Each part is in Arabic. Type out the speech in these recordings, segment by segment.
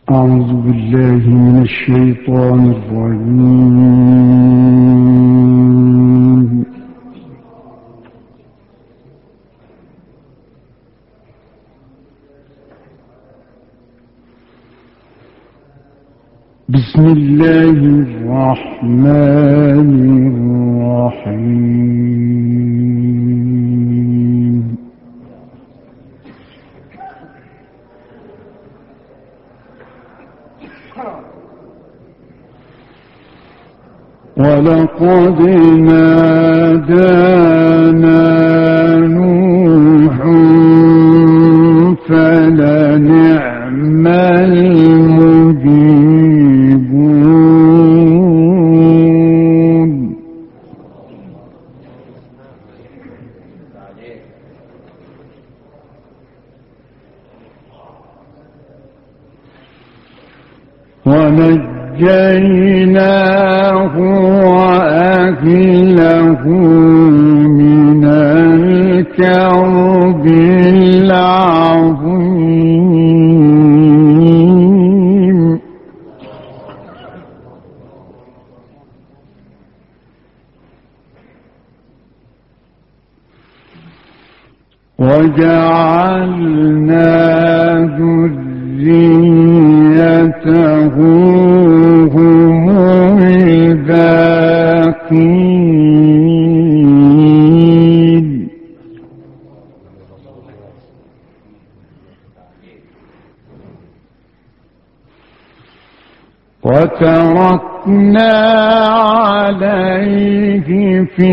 أعوذ بالله من الشيطان الرجيم. بسم الله الرحمن الرحيم. ولقد نادانا نوح فلنعم المجيبون. ونجيناه وأهله من الكرب العظيم. وجعلنا ذريته هم الباقين. وتركنا عليه في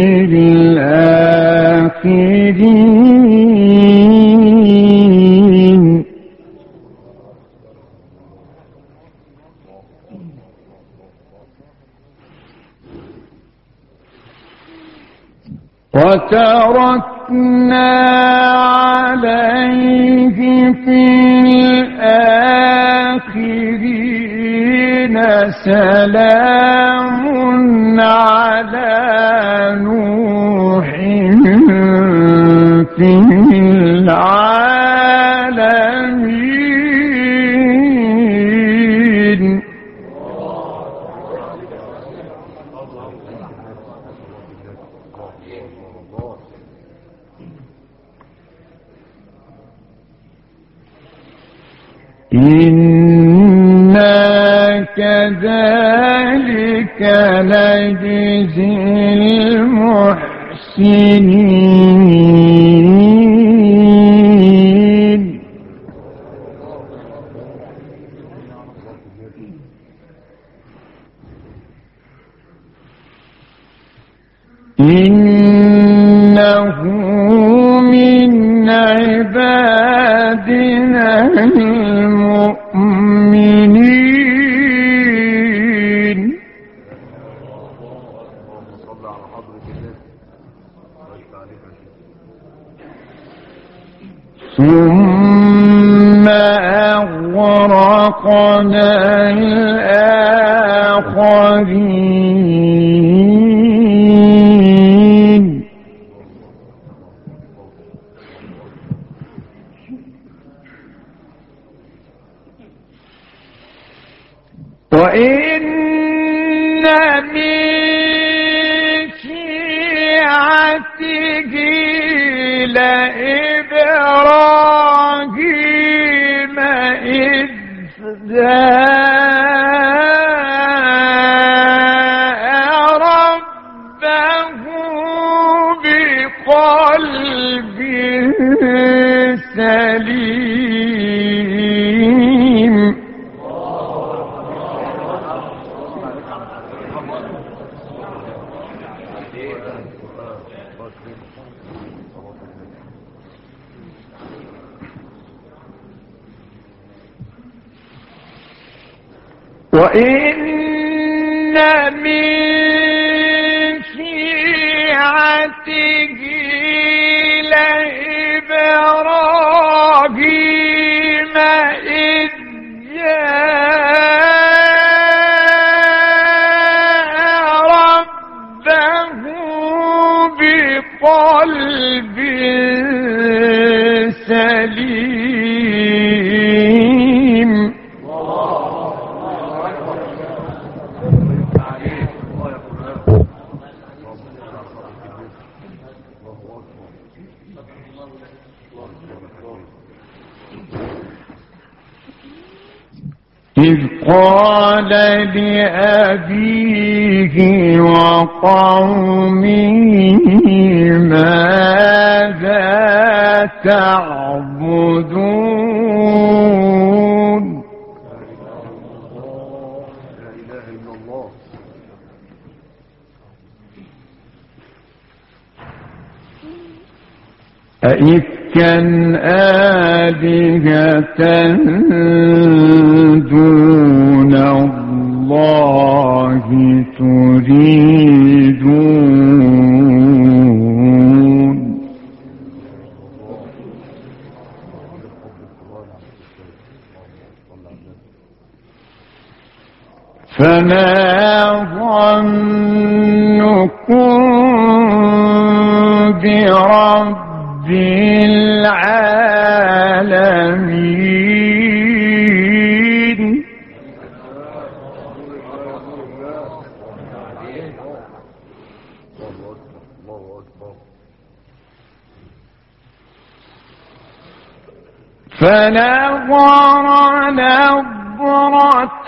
الآخرين. وتركنا عليه في الآخرين سلام على نوح في العالمين. إنا كذلك نجزي المحسنين. إنه من عبادنا المؤمنين. ثم أغرقنا الآخرين. وإن من شيعته لإبراهيم إذ جاء ربه بقلب سليم. وإن من شيعته لإبراهيم إذ جاء ربه بقلب سليم. إذ قال لأبيه وقومه ماذا تعبدون أئفكا آلهة دون الله تريدون فما ظنكم برب العالمين فنظر نظرة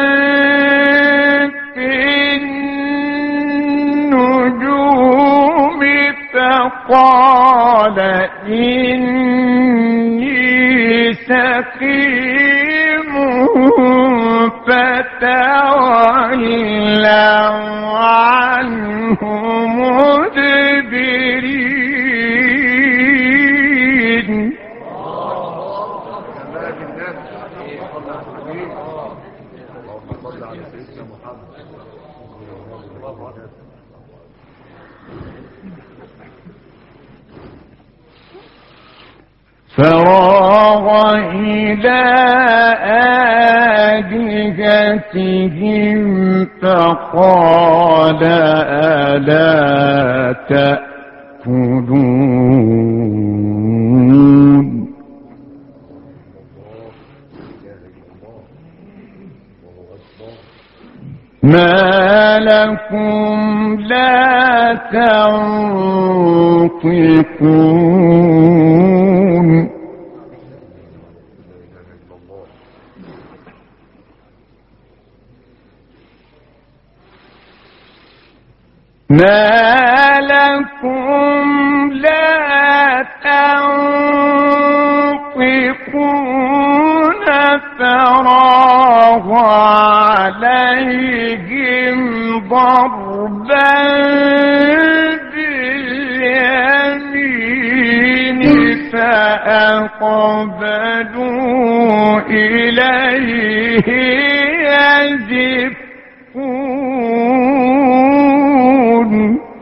في النجوم فقال إني سقيم فتولوا عنه مدبرين فراغ إلى آلهتهم فقال ألا تأكلون ما لكم لا تنطقون ما لكم لا تنطقون فراغ عليهم ضربا باليمين فأقبلوا إليه يزفون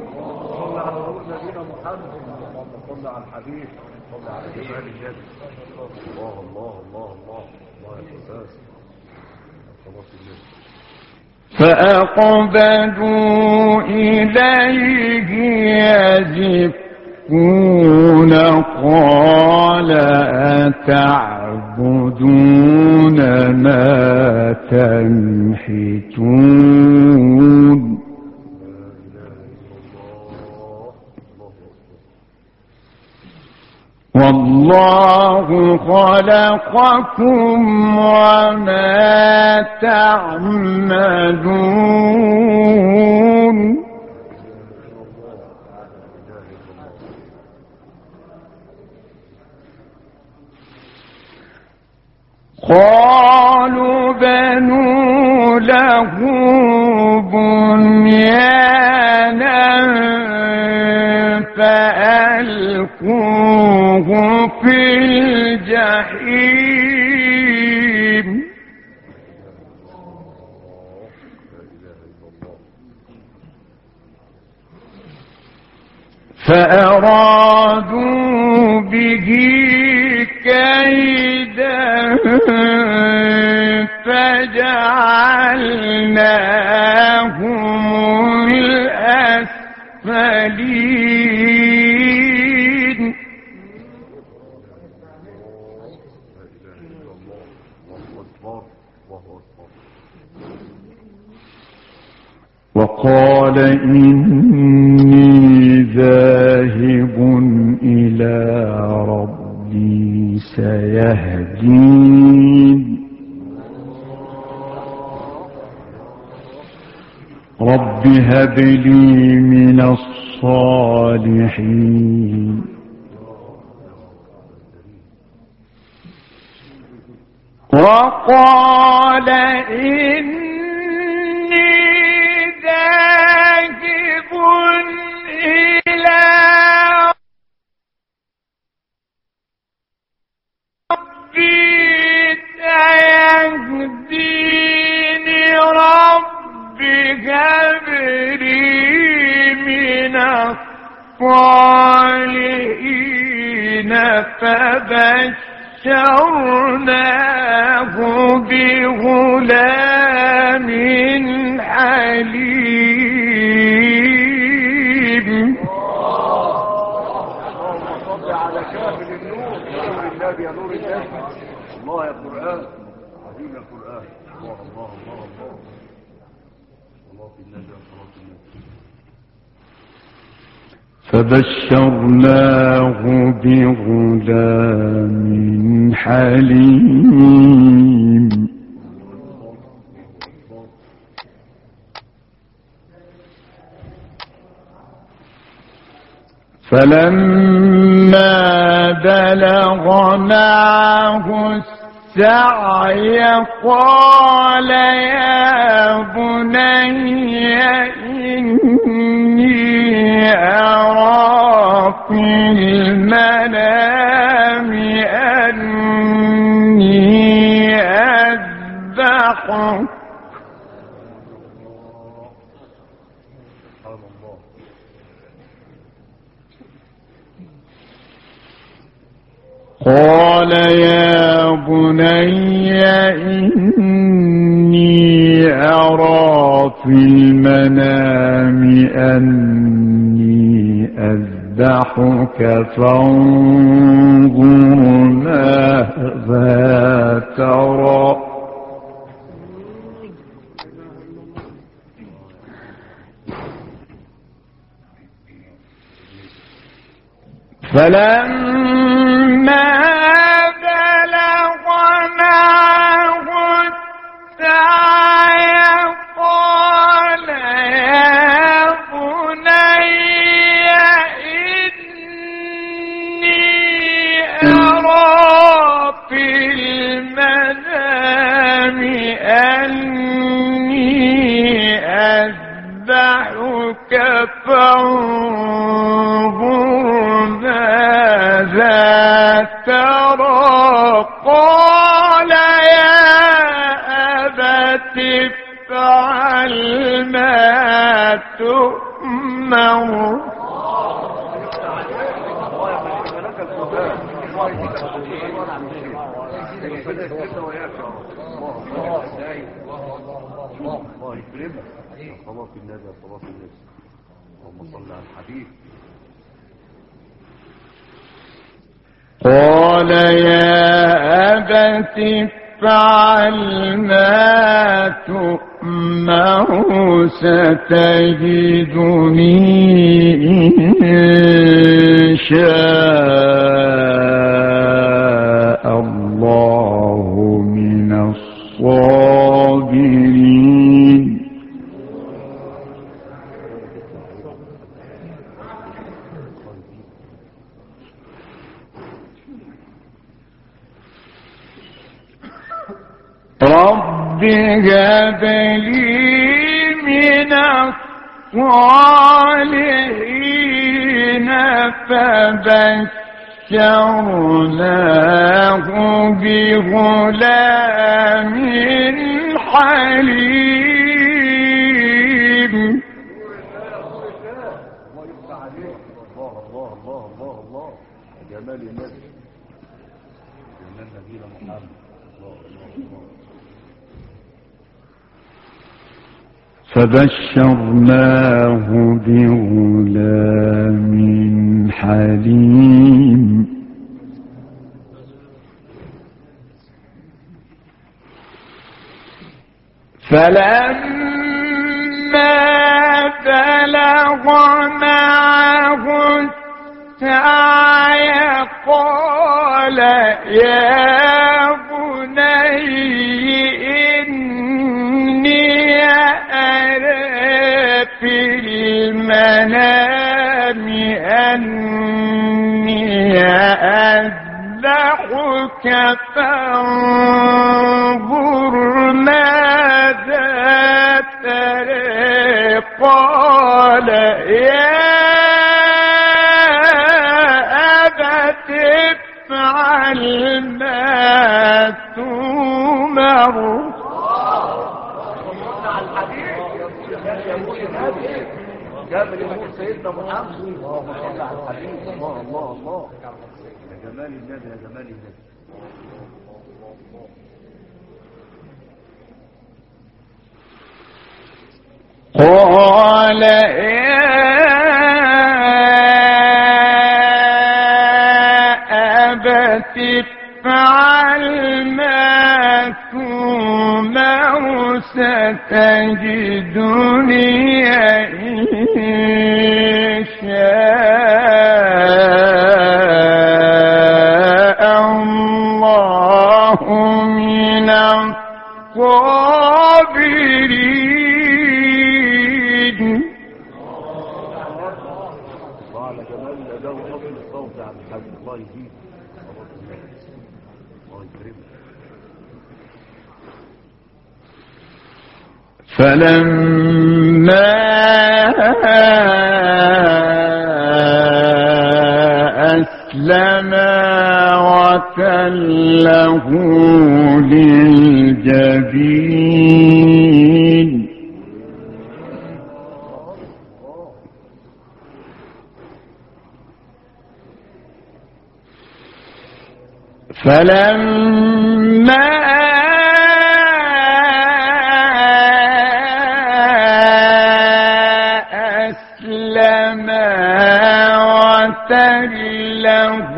فأقبلوا إليه يزفون قال أتعبدون ما تنحتون والله خلقكم وما تعملون قالوا بنوا له بنيانا فألقوه في الجحيم فأرادوا به كيدا فجعلناهم الأسفلين وقال إني ذاهب إلى ربي سيهدين رب هب لي من الصالحين. وقال إني ذاهب إلى ربي سيهديني ربي هب لي من الصالحين. فبشرناه بغلام حليم. على كافر النور نور الله يا نور الله. الله يا قرآن عظيم يا قرآن. الله الله الله الله الله في النبي صلاة النبي. فبشرناه بغلام حليم. فلما بلغ معه السعي قال يا بني إني أرى في المنام أني أذبحك قال يا بني إني أرى في المنام أني أذبحك فانظر ماذا ترى. فلما بلغ معه السعي قال يا بني إني أرى في المنام أني أذبحك فانظر ماذا ترى. قال يا أبت افعل ما تؤمر. الله يكرمك. صلاة النبي صلاة النبي. اللهم صل على الحبيب. قال يا أبت افعل ما تؤمر ستجدني إن شاء الله من الصابرين. رب هب لي من الصالحين. فبشرناه بغلام حليم. الله الله الله الله الله جمال النبي جمال نبينا محمد. فبشرناه بغلام حليم. فلما بلغ معه السعي قال يا بني إني أرى المنام أني أذبحك فانظر ماذا ترى قال يا أبت افعل ما تؤمر. جاب الامور سيدنا محمد. اللهم صل على الحبيب. الله الله الله يا جمال النبي يا جمال النبي. قال يا أبت افعل ما تؤمر ستجدني إن شاء الله من الصابرين. على جمال الاداء وحسن الصوت يا عبد الحاج. الله يزيد. الله يكرمك. فلما أسلما وتله للجبين فلما أسلما وتله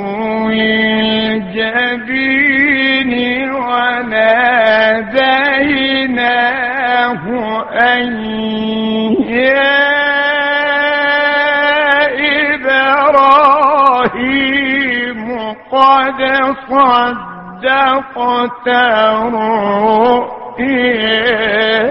للجبين وناديناه أن يا إبراهيم قد صدقت الرؤيا.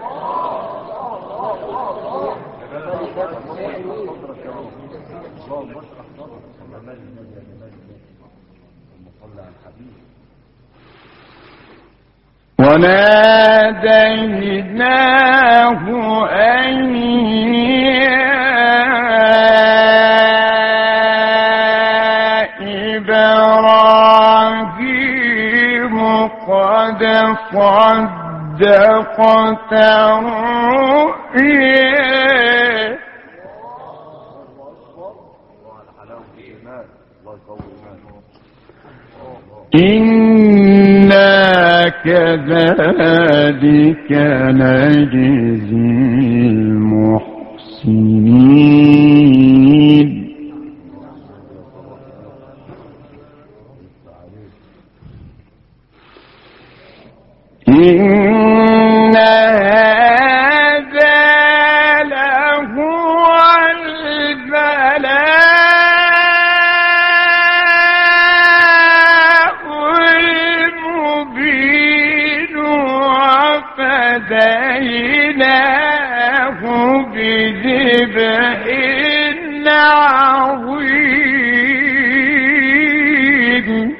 وناديناه أن يا إبراهيم قد صدقت الرؤيا. إنا كذلك نجزي المحسنين. إن هذا لهو البلاء المبين وفديناه بذبح عظيم.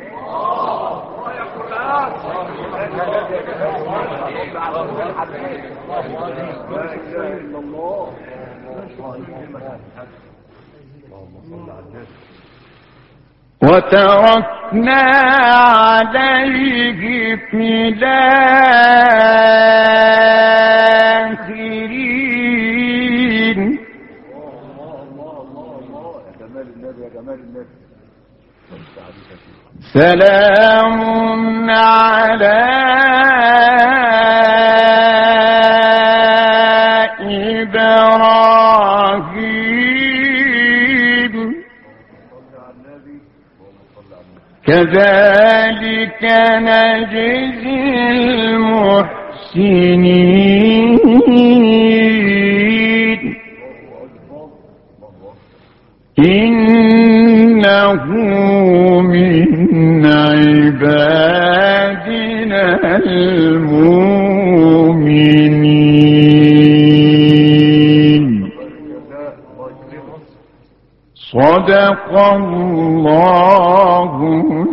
وتركنا عليه في الآخرين. سلام على إبراهيم كذلك نجزي المحسنين. إنه من عبادنا المؤمنين. صدق الله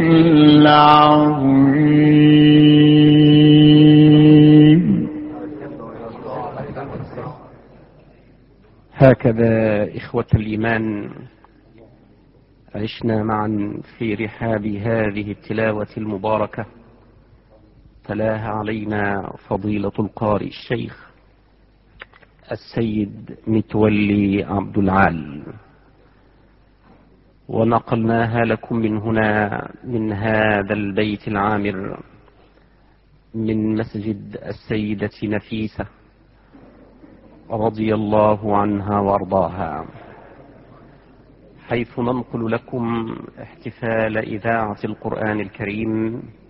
العظيم. هكذا إخوة الإيمان عشنا معا في رحاب هذه التلاوة المباركة تلاها علينا فضيلة القارئ الشيخ السيد متولي عبد العال، ونقلناها لكم من هنا من هذا البيت العامر من مسجد السيدة نفيسة رضي الله عنها وارضاها، حيث ننقل لكم احتفال إذاعة القرآن الكريم